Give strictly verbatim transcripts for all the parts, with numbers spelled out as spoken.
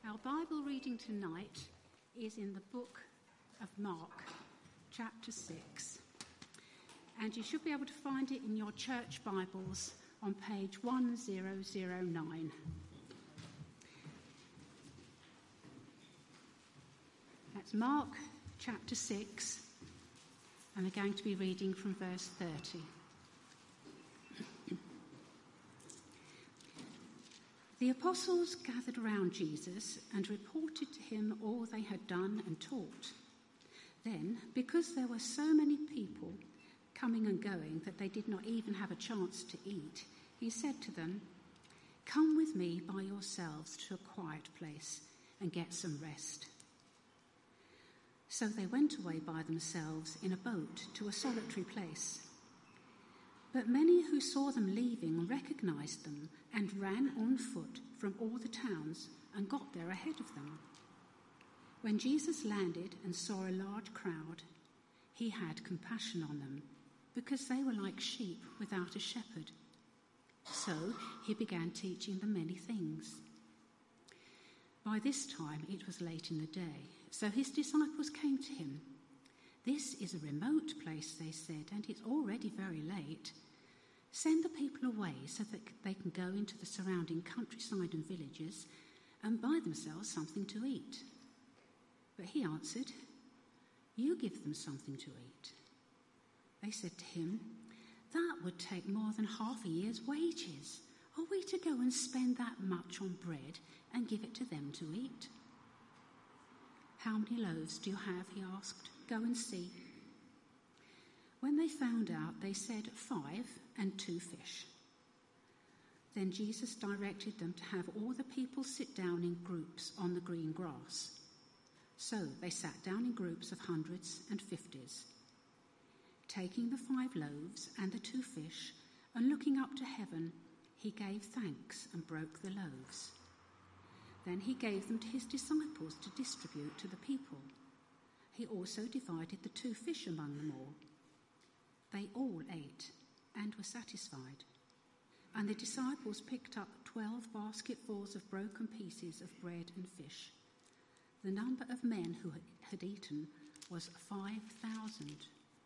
Our Bible reading tonight is in the book of Mark, chapter six. And you should be able to find it in your church Bibles on page one thousand nine. That's Mark, chapter six, and we're going to be reading from verse thirty. The apostles gathered around Jesus and reported to him all they had done and taught. Then, because there were so many people coming and going that they did not even have a chance to eat, he said to them, "Come with me by yourselves to a quiet place and get some rest." So they went away by themselves in a boat to a solitary place. But many who saw them leaving recognized them and ran on foot from all the towns and got there ahead of them. When Jesus landed and saw a large crowd, he had compassion on them, because they were like sheep without a shepherd. So he began teaching them many things. By this time it was late in the day, so his disciples came to him. "This is a remote place," they said, "and it's already very late. Send the people away so that they can go into the surrounding countryside and villages and buy themselves something to eat." But he answered, "You give them something to eat." They said to him, "That would take more than half a year's wages. Are we to go and spend that much on bread and give it to them to eat?" "How many loaves do you have?" he asked. "Go and see." When they found out, they said, "Five and two fish." Then Jesus directed them to have all the people sit down in groups on the green grass. So they sat down in groups of hundreds and fifties. Taking the five loaves and the two fish and looking up to heaven, he gave thanks and broke the loaves. Then he gave them to his disciples to distribute to the people. He also divided the two fish among them all. They all ate and were satisfied. And the disciples picked up twelve basketfuls of broken pieces of bread and fish. The number of men who had eaten was five thousand.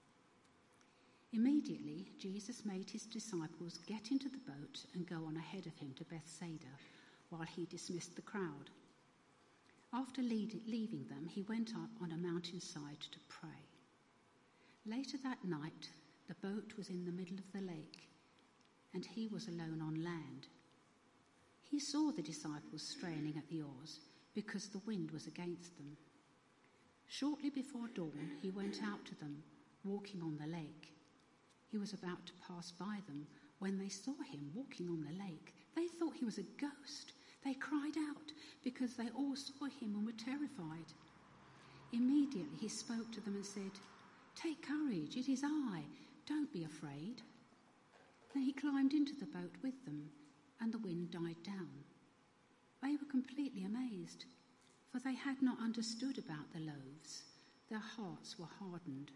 Immediately, Jesus made his disciples get into the boat and go on ahead of him to Bethsaida, while he dismissed the crowd. After leaving them, he went up on a mountainside to pray. Later that night, the boat was in the middle of the lake, and he was alone on land. He saw the disciples straining at the oars because the wind was against them. Shortly before dawn, he went out to them, walking on the lake. He was about to pass by them when they saw him walking on the lake. They thought he was a ghost. They cried out because they all saw him and were terrified. Immediately he spoke to them and said, "Take courage, it is I. Don't be afraid." Then he climbed into the boat with them, and the wind died down. They were completely amazed, for they had not understood about the loaves. Their hearts were hardened.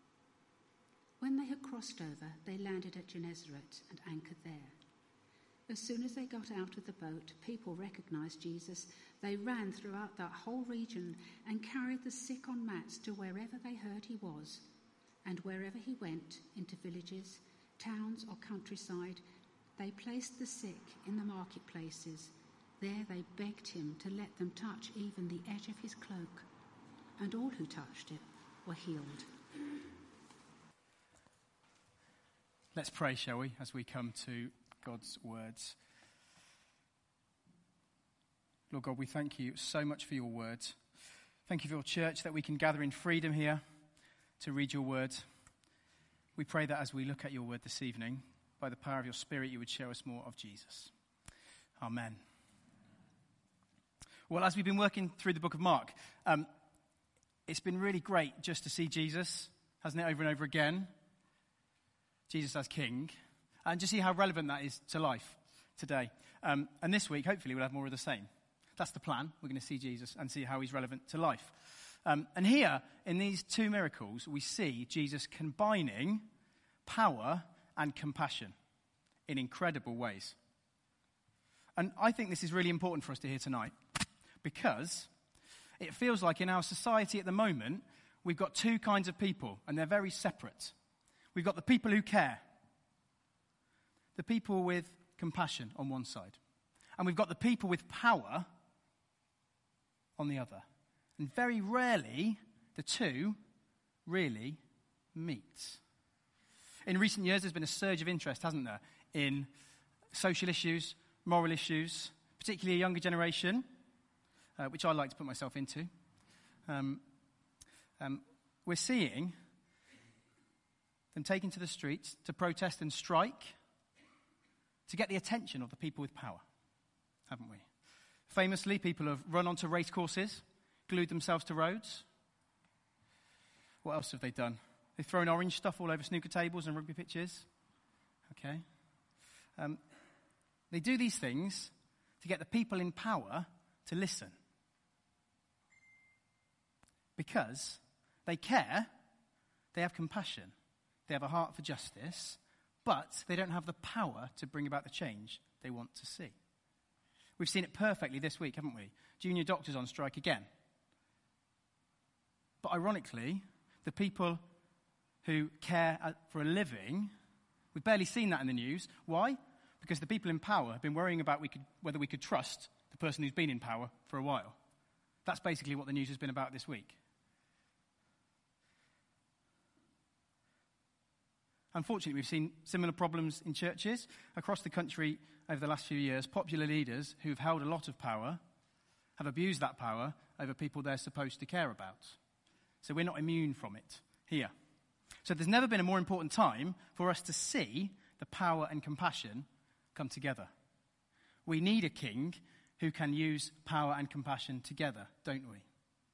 When they had crossed over, they landed at Gennesaret and anchored there. As soon as they got out of the boat, people recognized Jesus. They ran throughout that whole region and carried the sick on mats to wherever they heard he was. And wherever he went, into villages, towns or countryside, they placed the sick in the marketplaces. There they begged him to let them touch even the edge of his cloak. And all who touched it were healed. Let's pray, shall we, as we come to God's words. Lord God, we thank you so much for your word. Thank you for your church, that we can gather in freedom here to read your word. We pray that as we look at your word this evening, by the power of your Spirit, you would show us more of Jesus. Amen. Well, as we've been working through the book of Mark, um, it's been really great just to see Jesus, hasn't it, over and over again. Jesus as King, and just see how relevant that is to life today. Um, and this week, hopefully, we'll have more of the same. That's the plan. We're going to see Jesus and see how he's relevant to life. Um, and here, in these two miracles, we see Jesus combining power and compassion in incredible ways. And I think this is really important for us to hear tonight, Because it feels like in our society at the moment, we've got two kinds of people, and they're very separate. We've got the people who care, the people with compassion on one side, and we've got the people with power on the other. And very rarely, the two really meet. In recent years, there's been a surge of interest, hasn't there, in social issues, moral issues, particularly a younger generation, uh, which I like to put myself into. Um, um, we're seeing them taken to the streets to protest and strike to get the attention of the people with power, haven't we? Famously, people have run onto race courses, glued themselves to roads. What else have they done? They've thrown orange stuff all over snooker tables and rugby pitches. Okay. Um, they do these things to get the people in power to listen. Because they care, they have compassion, they have a heart for justice, but they don't have the power to bring about the change they want to see. We've seen it perfectly this week, haven't we? Junior doctors on strike again. But ironically, the people who care for a living, we've barely seen that in the news. Why? Because the people in power have been worrying about we could, whether we could trust the person who's been in power for a while. That's basically what the news has been about this week. Unfortunately, we've seen similar problems in churches across the country over the last few years. Popular leaders who've held a lot of power have abused that power over people they're supposed to care about. So we're not immune from it here. So there's never been a more important time for us to see the power and compassion come together. We need a king who can use power and compassion together, don't we?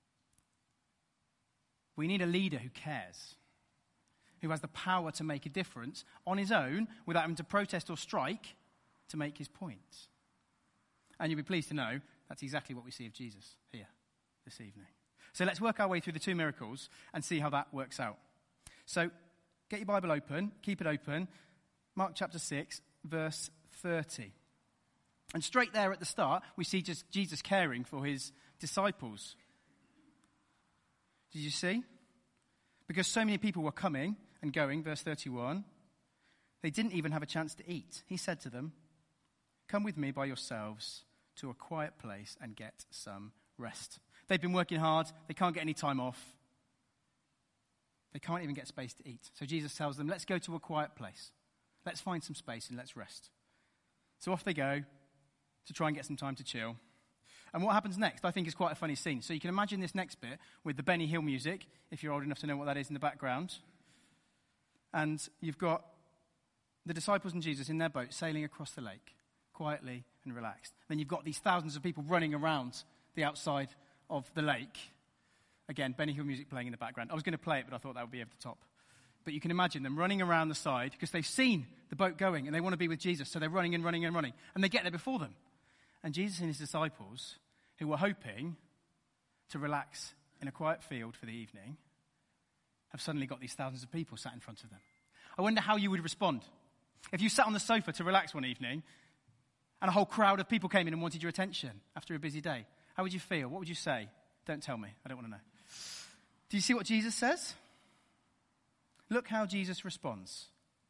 We need a leader who cares, who has the power to make a difference on his own without having to protest or strike to make his point. And you'll be pleased to know that's exactly what we see of Jesus here this evening. So let's work our way through the two miracles and see how that works out. So get your Bible open, keep it open. Mark chapter six, verse thirty. And straight there at the start, we see just Jesus caring for his disciples. Did you see? Because so many people were coming and going, verse thirty-one, they didn't even have a chance to eat. He said to them, "Come with me by yourselves to a quiet place and get some rest." They've been working hard. They can't get any time off. They can't even get space to eat. So Jesus tells them, let's go to a quiet place. Let's find some space and let's rest. So off they go to try and get some time to chill. And what happens next, I think, is quite a funny scene. So you can imagine this next bit with the Benny Hill music, if you're old enough to know what that is in the background. And you've got the disciples and Jesus in their boat sailing across the lake, quietly and relaxed. Then you've got these thousands of people running around the outside of the lake. Again, Benny Hill music playing in the background. I was going to play it, but I thought that would be over the top. But you can imagine them running around the side because they've seen the boat going and they want to be with Jesus. So they're running and running and running. And they get there before them. And Jesus and his disciples, who were hoping to relax in a quiet field for the evening, have suddenly got these thousands of people sat in front of them. I wonder how you would respond. If you sat on the sofa to relax one evening and a whole crowd of people came in and wanted your attention after a busy day, how would you feel? What would you say? Don't tell me. I don't want to know. Do you see what Jesus says? Look how Jesus responds.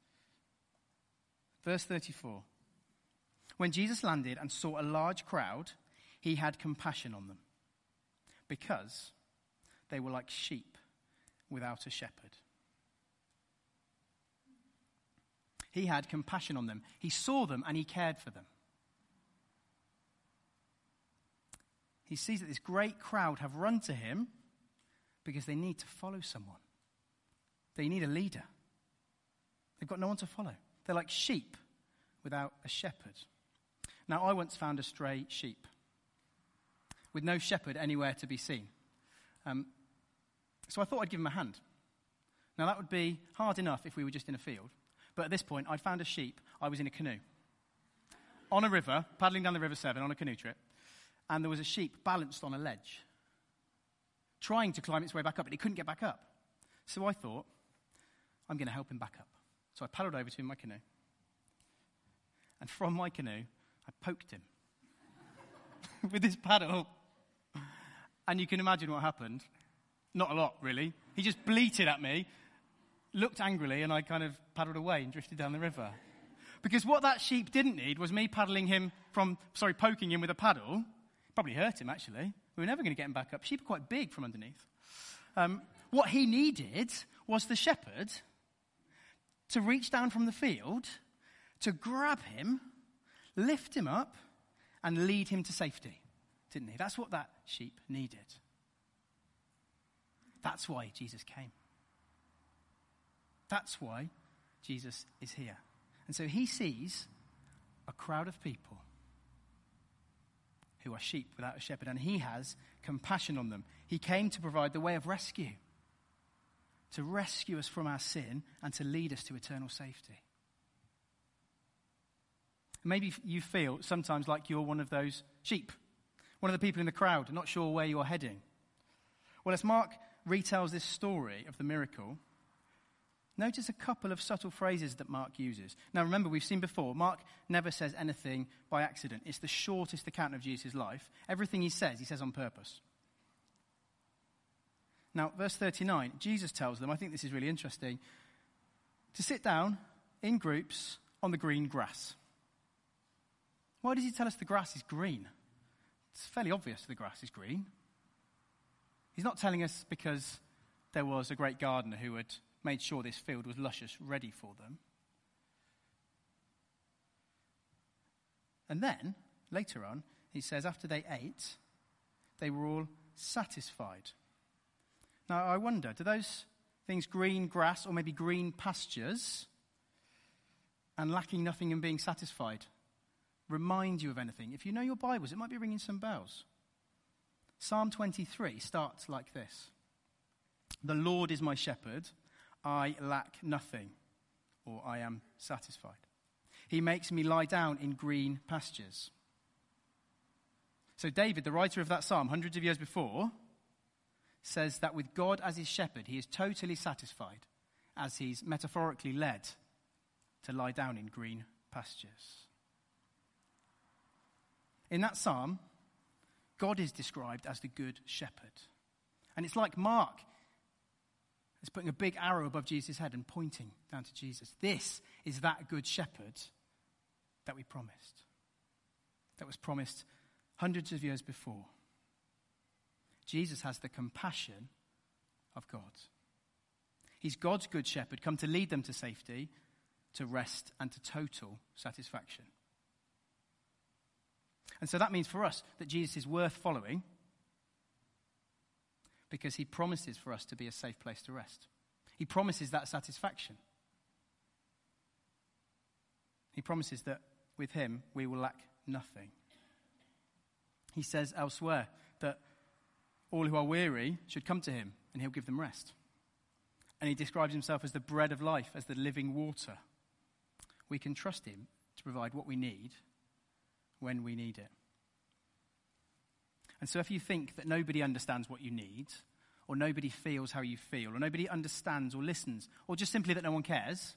Verse thirty-four. When Jesus landed and saw a large crowd, he had compassion on them because they were like sheep without a shepherd. He had compassion on them. He saw them and he cared for them. He sees that this great crowd have run to him because they need to follow someone. They need a leader. They've got no one to follow. They're like sheep without a shepherd. Now, I once found a stray sheep with no shepherd anywhere to be seen. Um, so I thought I'd give him a hand. Now, that would be hard enough if we were just in a field. But at this point, I'd found a sheep. I was in a canoe. On a river, paddling down the River Severn on a canoe trip. And there was a sheep balanced on a ledge, trying to climb its way back up, but it couldn't get back up. So I thought, I'm going to help him back up. So I paddled over to him in my canoe. And from my canoe, I poked him with this paddle. And you can imagine what happened. Not a lot, really. He just bleated at me, looked angrily, and I kind of paddled away and drifted down the river. Because what that sheep didn't need was me paddling him from, sorry, poking him with a paddle. Probably hurt him, actually. We were never going to get him back up. Sheep are quite big from underneath. Um, what he needed was the shepherd to reach down from the field, to grab him, lift him up, and lead him to safety, didn't he? That's what that sheep needed. That's why Jesus came. That's why Jesus is here. And so he sees a crowd of people who are sheep without a shepherd, and he has compassion on them. He came to provide the way of rescue, to rescue us from our sin and to lead us to eternal safety. Maybe you feel sometimes like you're one of those sheep, one of the people in the crowd, not sure where you're heading. Well, as Mark retells this story of the miracle, notice a couple of subtle phrases that Mark uses. Now remember, we've seen before, Mark never says anything by accident. It's the shortest account of Jesus' life. Everything he says, he says on purpose. Now, verse thirty-nine, Jesus tells them, I think this is really interesting, to sit down in groups on the green grass. Why does he tell us the grass is green? It's fairly obvious the grass is green. He's not telling us because there was a great gardener who had made sure this field was luscious, ready for them. And then, later on, he says after they ate, they were all satisfied. Now, I wonder, do those things, green grass or maybe green pastures, and lacking nothing and being satisfied, remind you of anything? If you know your Bibles, it might be ringing some bells. Psalm twenty-three starts like this. The Lord is my shepherd, I lack nothing, or I am satisfied. He makes me lie down in green pastures. So David, the writer of that psalm, hundreds of years before, says that with God as his shepherd, he is totally satisfied as he's metaphorically led to lie down in green pastures. In that psalm, God is described as the good shepherd. And it's like Mark is putting a big arrow above Jesus' head and pointing down to Jesus. This is that good shepherd that we promised, that was promised hundreds of years before. Jesus has the compassion of God. He's God's good shepherd, come to lead them to safety, to rest, and to total satisfaction. And so that means for us that Jesus is worth following because he promises for us to be a safe place to rest. He promises that satisfaction. He promises that with him we will lack nothing. He says elsewhere that all who are weary should come to him and he'll give them rest. And he describes himself as the bread of life, as the living water. We can trust him to provide what we need when we need it. And so if you think that nobody understands what you need, or nobody feels how you feel, or nobody understands or listens, or just simply that no one cares,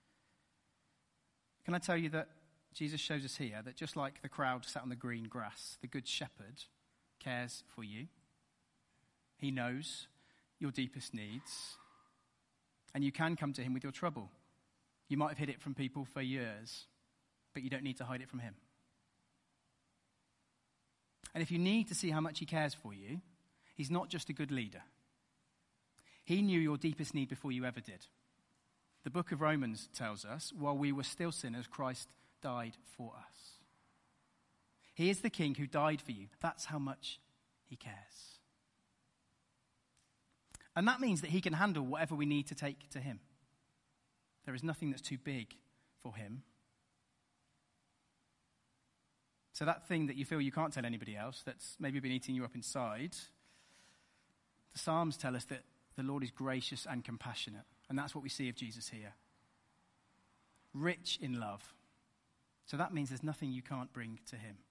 can I tell you that Jesus shows us here that just like the crowd sat on the green grass, the good shepherd cares for you. He knows your deepest needs, and you can come to him with your trouble. You might have hid it from people for years, but you don't need to hide it from him. And if you need to see how much he cares for you, he's not just a good leader. He knew your deepest need before you ever did. The book of Romans tells us, while we were still sinners, Christ died for us. He is the king who died for you. That's how much he cares. And that means that he can handle whatever we need to take to him. There is nothing that's too big for him. So that thing that you feel you can't tell anybody else, that's maybe been eating you up inside, the Psalms tell us that the Lord is gracious and compassionate. And that's what we see of Jesus here. Rich in love. So that means there's nothing you can't bring to him.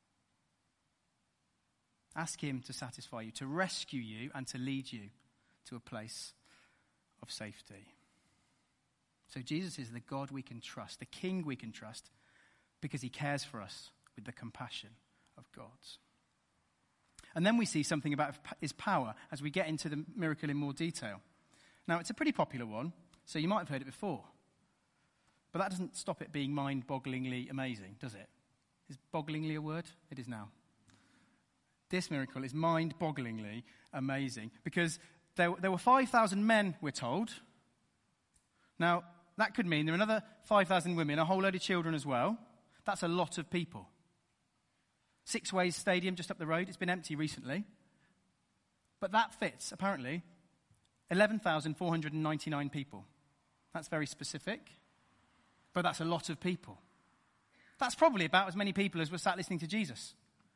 Ask him to satisfy you, to rescue you, and to lead you to a place of safety. So Jesus is the God we can trust, the King we can trust, because he cares for us with the compassion of God. And then we see something about his power as we get into the miracle in more detail. Now, it's a pretty popular one, so you might have heard it before. But that doesn't stop it being mind-bogglingly amazing, does it? Is bogglingly a word? It is now. This miracle is mind-bogglingly amazing because there, there were five thousand men, we're told. Now, that could mean there are another five thousand women, a whole load of children as well. That's a lot of people. Six Ways Stadium just up the road. It's been empty recently. But that fits, apparently, eleven thousand four hundred ninety-nine people. That's very specific, but that's a lot of people. That's probably about as many people as were sat listening to Jesus.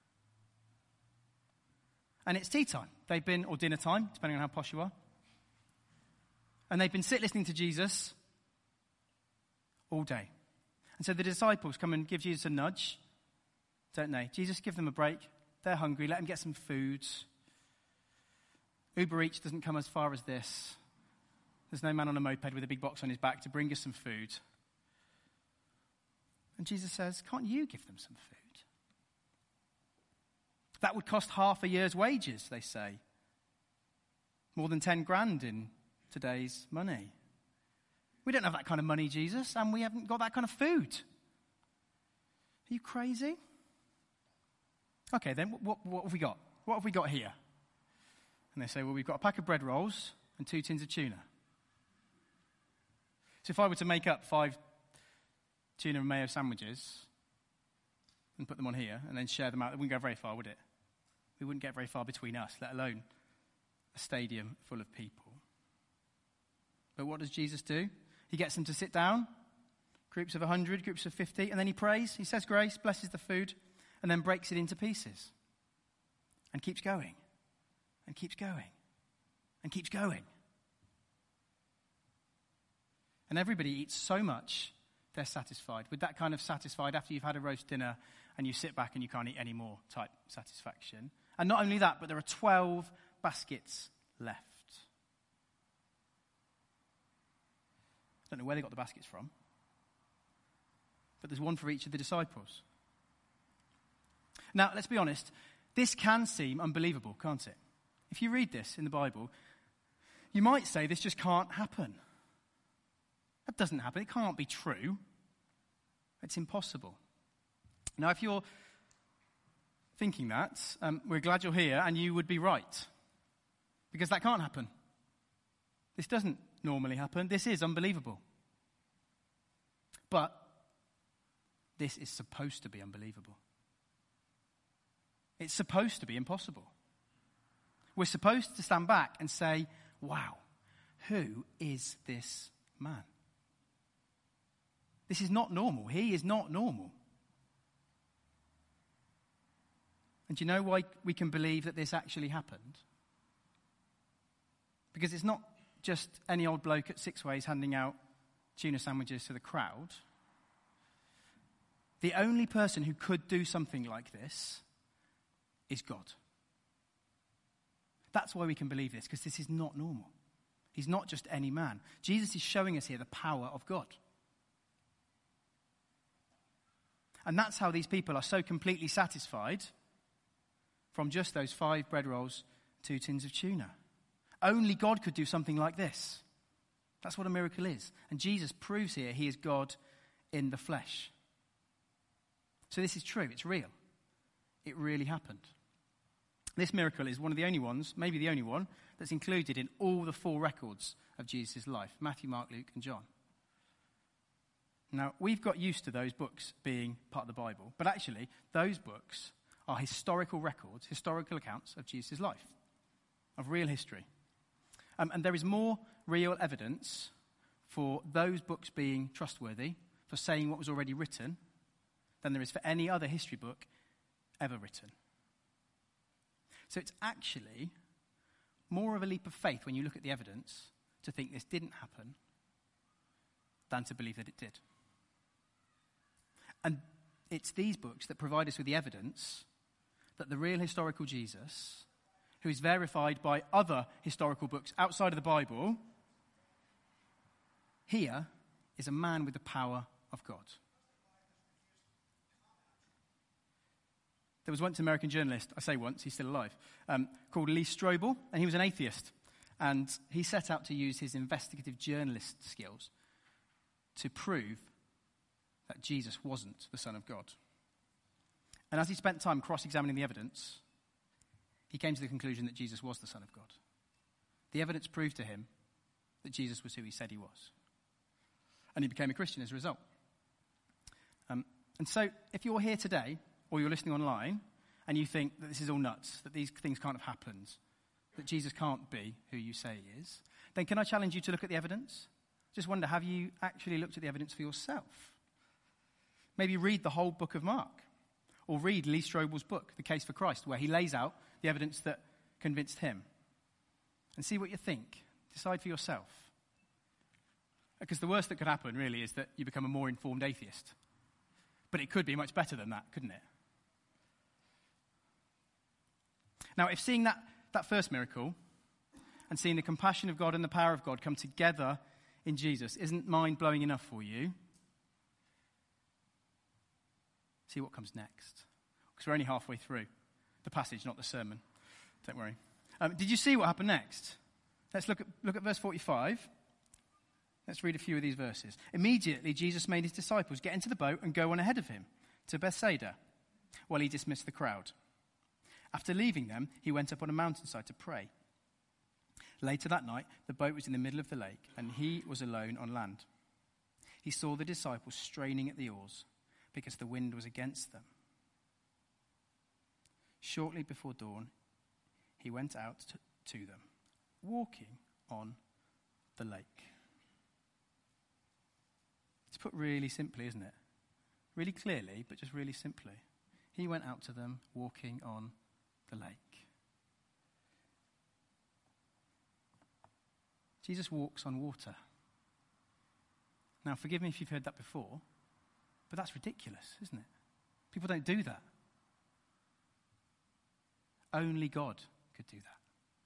And it's tea time. They've been, or dinner time, depending on how posh you are. And they've been sit listening to Jesus all day. And so the disciples come and give Jesus a nudge, don't they? Jesus, give them a break. They're hungry. Let them get some food. Uber Eats doesn't come as far as this. There's no man on a moped with a big box on his back to bring us some food. And Jesus says, can't you give them some food? That would cost half a year's wages, they say. More than ten grand in today's money. We don't have that kind of money, Jesus, and we haven't got that kind of food. Are you crazy? Okay, then what, what have we got? What have we got here? And they say, well, we've got a pack of bread rolls and two tins of tuna. So if I were to make up five tuna and mayo sandwiches and put them on here and then share them out, it wouldn't go very far, would it? We wouldn't get very far between us, let alone a stadium full of people. But what does Jesus do? He gets them to sit down, groups of one hundred, groups of fifty, and then he prays. He says grace, blesses the food, and then breaks it into pieces. And keeps going, and keeps going, and keeps going. And everybody eats so much, they're satisfied. With that kind of satisfied after you've had a roast dinner and you sit back and you can't eat any more type satisfaction. And not only that, but there are twelve baskets left. I don't know where they got the baskets from, but there's one for each of the disciples. Now, let's be honest, this can seem unbelievable, can't it? If you read this in the Bible, you might say this just can't happen. That doesn't happen. It can't be true. It's impossible. Now, if you're thinking that, um, we're glad you're here, and you would be right. Because that can't happen. This doesn't normally happen. This is unbelievable. But this is supposed to be unbelievable. It's supposed to be impossible. We're supposed to stand back and say, wow, who is this man? This is not normal. He is not normal. And do you know why we can believe that this actually happened? Because it's not just any old bloke at Six Ways handing out tuna sandwiches to the crowd. The only person who could do something like this is God. That's why we can believe this, because this is not normal. He's not just any man. Jesus is showing us here the power of God. And that's how these people are so completely satisfied from just those five bread rolls, two tins of tuna. Only God could do something like this. That's what a miracle is. And Jesus proves here he is God in the flesh. So this is true. It's real. It really happened. This miracle is one of the only ones, maybe the only one, that's included in all the four records of Jesus' life. Matthew, Mark, Luke, and John. Now, we've got used to those books being part of the Bible, but actually, those books are historical records, historical accounts of Jesus' life, of real history. Um, and there is more real evidence for those books being trustworthy, for saying what was already written, than there is for any other history book ever written. So it's actually more of a leap of faith when you look at the evidence to think this didn't happen than to believe that it did. And it's these books that provide us with the evidence that the real historical Jesus, who is verified by other historical books outside of the Bible, here is a man with the power of God. There was once an American journalist, I say once, he's still alive, um, called Lee Strobel, and he was an atheist. And he set out to use his investigative journalist skills to prove that Jesus wasn't the Son of God. And as he spent time cross-examining the evidence, he came to the conclusion that Jesus was the Son of God. The evidence proved to him that Jesus was who he said he was. And he became a Christian as a result. Um, and so, if you're here today, or you're listening online, and you think that this is all nuts, that these things can't have happened, that Jesus can't be who you say he is, then can I challenge you to look at the evidence? Just wonder, have you actually looked at the evidence for yourself? Maybe read the whole book of Mark. Or read Lee Strobel's book, The Case for Christ, where he lays out the evidence that convinced him. And see what you think. Decide for yourself. Because the worst that could happen, really, is that you become a more informed atheist. But it could be much better than that, couldn't it? Now, if seeing that, that first miracle and seeing the compassion of God and the power of God come together in Jesus isn't mind-blowing enough for you, see what comes next. Because we're only halfway through the passage, not the sermon. Don't worry. Um, did you see what happened next? Let's look at, look at verse forty-five. Let's read a few of these verses. Immediately, Jesus made his disciples get into the boat and go on ahead of him to Bethsaida, while he dismissed the crowd. After leaving them, he went up on a mountainside to pray. Later that night, the boat was in the middle of the lake, and he was alone on land. He saw the disciples straining at the oars, because the wind was against them. Shortly before dawn, he went out to, to them, walking on the lake. It's put really simply, isn't it? Really clearly, but just really simply. He went out to them, walking on the lake. Jesus walks on water. Now, forgive me if you've heard that before, but that's ridiculous, isn't it? People don't do that. Only God could do that.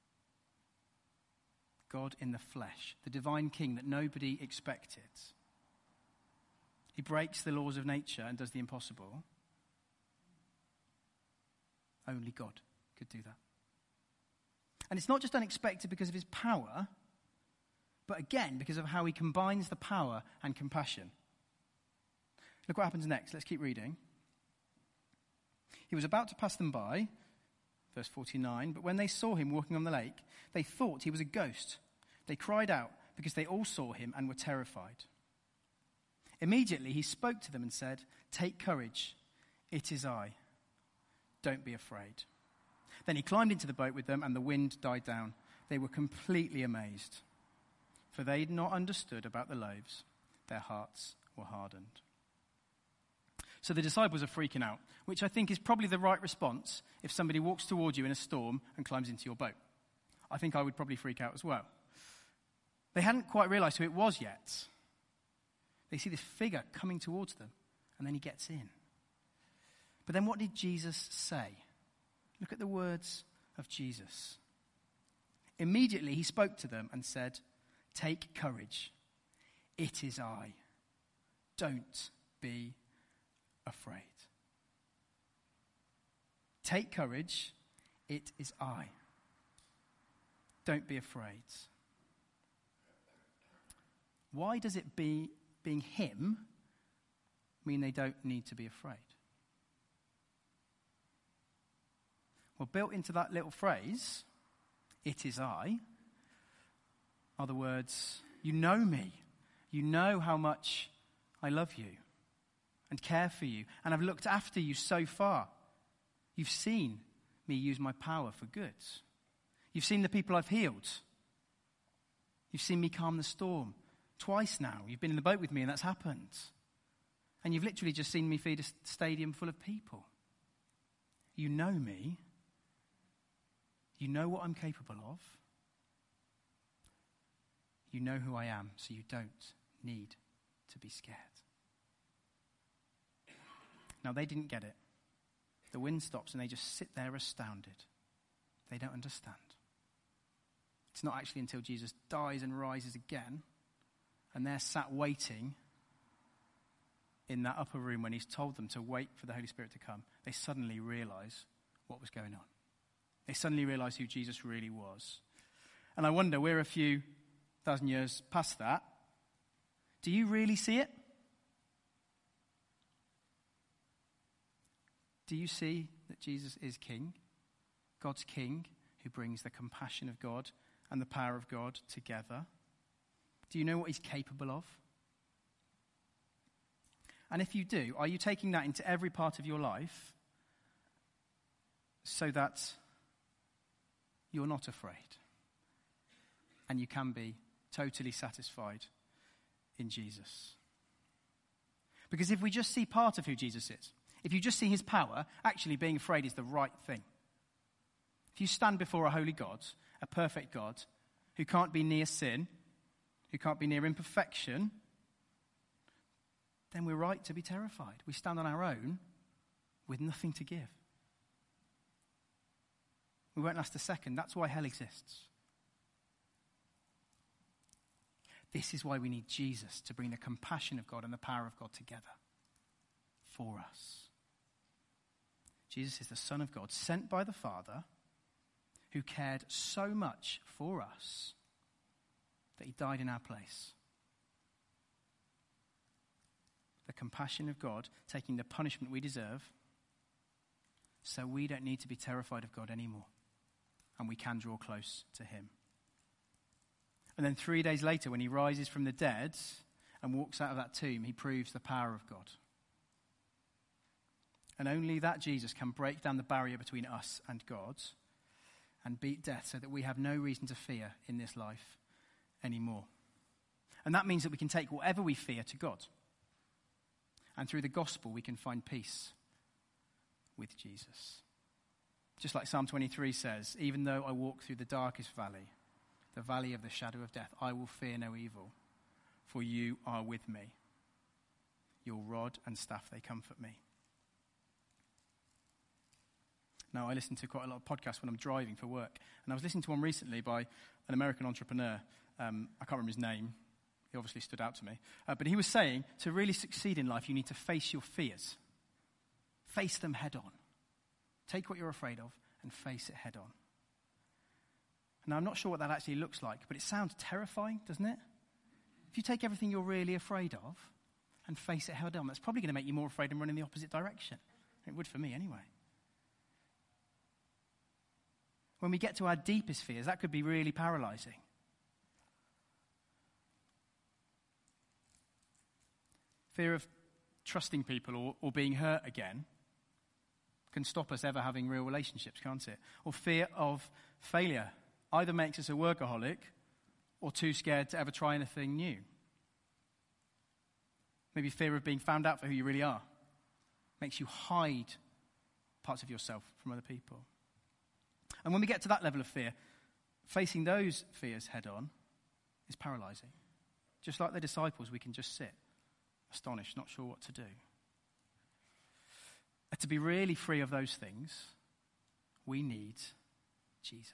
God in the flesh, the divine king that nobody expected. He breaks the laws of nature and does the impossible. Only God could do that. And it's not just unexpected because of his power, but again, because of how he combines the power and compassion. Look what happens next. Let's keep reading. He was about to pass them by, verse forty-nine, but when they saw him walking on the lake, they thought he was a ghost. They cried out because they all saw him and were terrified. Immediately he spoke to them and said, "Take courage, it is I. Don't be afraid." Then he climbed into the boat with them and the wind died down. They were completely amazed, for they had not understood about the loaves. Their hearts were hardened. So the disciples are freaking out, which I think is probably the right response if somebody walks toward you in a storm and climbs into your boat. I think I would probably freak out as well. They hadn't quite realized who it was yet. They see this figure coming towards them, and then he gets in. But then what did Jesus say? Look at the words of Jesus. Immediately he spoke to them and said, "Take courage. It is I. Don't be afraid." Take courage. It is I. Don't be afraid. Why does it be being him mean they don't need to be afraid? Well, built into that little phrase, "It is I," are the words, "You know me. You know how much I love you and care for you, and I've looked after you so far. You've seen me use my power for good. You've seen the people I've healed. You've seen me calm the storm. Twice now, you've been in the boat with me and that's happened. And you've literally just seen me feed a stadium full of people. You know me. You know what I'm capable of. You know who I am, so you don't need to be scared." Now, they didn't get it. The wind stops and they just sit there astounded. They don't understand. It's not actually until Jesus dies and rises again, and they're sat waiting, in that upper room when he's told them to wait for the Holy Spirit to come, they suddenly realize what was going on. They suddenly realize who Jesus really was. And I wonder, we're a few thousand years past that. Do you really see it? Do you see that Jesus is King? God's King who brings the compassion of God and the power of God together? Do you know what he's capable of? And if you do, are you taking that into every part of your life so that you're not afraid and you can be totally satisfied in Jesus? Because if we just see part of who Jesus is, if you just see his power, actually being afraid is the right thing. If you stand before a holy God, a perfect God, who can't be near sin, who can't be near imperfection, then we're right to be terrified. We stand on our own with nothing to give. We won't last a second. That's why hell exists. This is why we need Jesus to bring the compassion of God and the power of God together for us. Jesus is the Son of God, sent by the Father, who cared so much for us that he died in our place. The compassion of God taking the punishment we deserve so we don't need to be terrified of God anymore and we can draw close to him. And then three days later, when he rises from the dead and walks out of that tomb, he proves the power of God. And only that Jesus can break down the barrier between us and God and beat death so that we have no reason to fear in this life anymore. And that means that we can take whatever we fear to God. And through the gospel, we can find peace with Jesus. Just like Psalm twenty-three says, even though I walk through the darkest valley, the valley of the shadow of death, I will fear no evil, for you are with me. Your rod and staff, they comfort me. Now, I listen to quite a lot of podcasts when I'm driving for work. And I was listening to one recently by an American entrepreneur. Um, I can't remember his name. He obviously stood out to me. Uh, but he was saying, to really succeed in life, you need to face your fears. Face them head on. Take what you're afraid of and face it head on. Now, I'm not sure what that actually looks like, but it sounds terrifying, doesn't it? If you take everything you're really afraid of and face it head on, that's probably going to make you more afraid and run in the opposite direction. It would for me anyway. When we get to our deepest fears, that could be really paralyzing. Fear of trusting people or, or being hurt again can stop us ever having real relationships, can't it? Or fear of failure either makes us a workaholic or too scared to ever try anything new. Maybe fear of being found out for who you really are makes you hide parts of yourself from other people. And when we get to that level of fear, facing those fears head on is paralyzing. Just like the disciples, we can just sit, astonished, not sure what to do. And to be really free of those things, we need Jesus.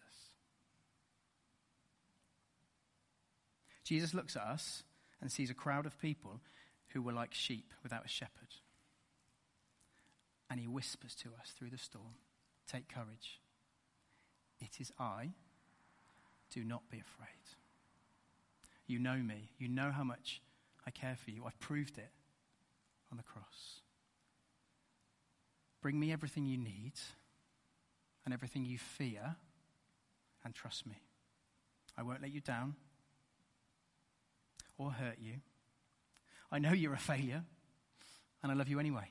Jesus looks at us and sees a crowd of people who were like sheep without a shepherd. And he whispers to us through the storm, take courage. It is I. Do not be afraid. You know me. You know how much I care for you. I've proved it on the cross. Bring me everything you need and everything you fear and trust me. I won't let you down or hurt you. I know you're a failure and I love you anyway.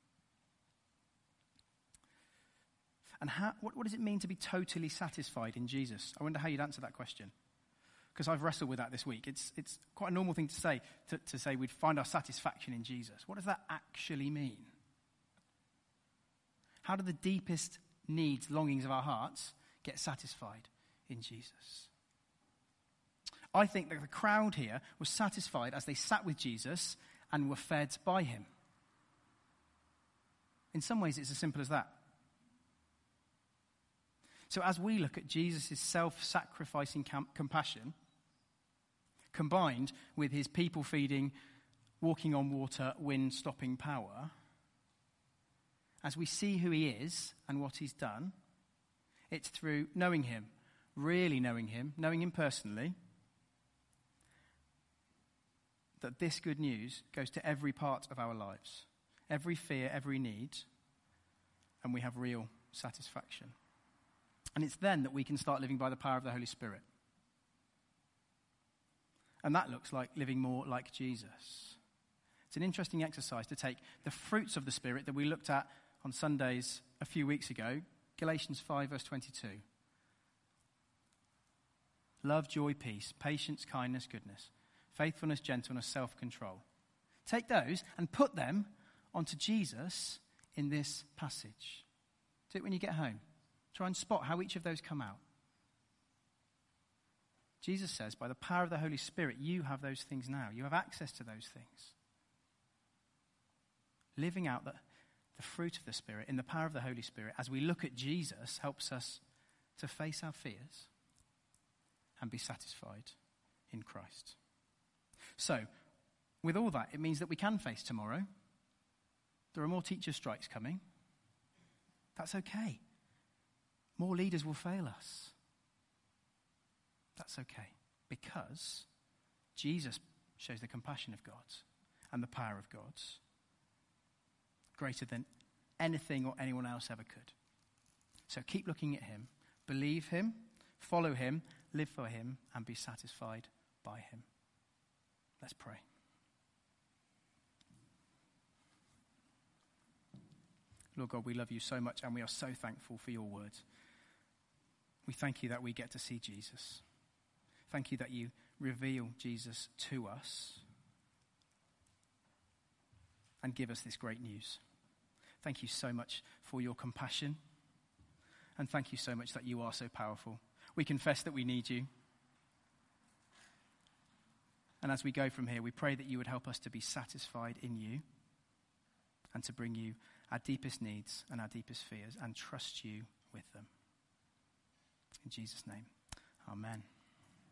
And how, what, what does it mean to be totally satisfied in Jesus? I wonder how you'd answer that question. Because I've wrestled with that this week. It's, it's quite a normal thing to say, to, to say we'd find our satisfaction in Jesus. What does that actually mean? How do the deepest needs, longings of our hearts get satisfied in Jesus? I think that the crowd here was satisfied as they sat with Jesus and were fed by him. In some ways, it's as simple as that. So as we look at Jesus' self-sacrificing com- compassion, combined with his people-feeding, walking on water, wind-stopping power, as we see who he is and what he's done, it's through knowing him, really knowing him, knowing him personally, that this good news goes to every part of our lives, every fear, every need, and we have real satisfaction. And it's then that we can start living by the power of the Holy Spirit. And that looks like living more like Jesus. It's an interesting exercise to take the fruits of the Spirit that we looked at on Sundays a few weeks ago, Galatians five, verse twenty-two. Love, joy, peace, patience, kindness, goodness, faithfulness, gentleness, self-control. Take those and put them onto Jesus in this passage. Do it when you get home. Try and spot how each of those come out. Jesus says, by the power of the Holy Spirit, you have those things now. You have access to those things. Living out the, the fruit of the Spirit in the power of the Holy Spirit as we look at Jesus helps us to face our fears and be satisfied in Christ. So, with all that, it means that we can face tomorrow. There are more teacher strikes coming. That's okay. More leaders will fail us. That's okay, because Jesus shows the compassion of God and the power of God greater than anything or anyone else ever could. So keep looking at him, believe him, follow him, live for him, and be satisfied by him. Let's pray. Lord God, we love you so much, and we are so thankful for your word. We thank you that we get to see Jesus. Thank you that you reveal Jesus to us and give us this great news. Thank you so much for your compassion, and thank you so much that you are so powerful. We confess that we need you. And as we go from here, we pray that you would help us to be satisfied in you and to bring you our deepest needs and our deepest fears and trust you with them. In Jesus' name, amen.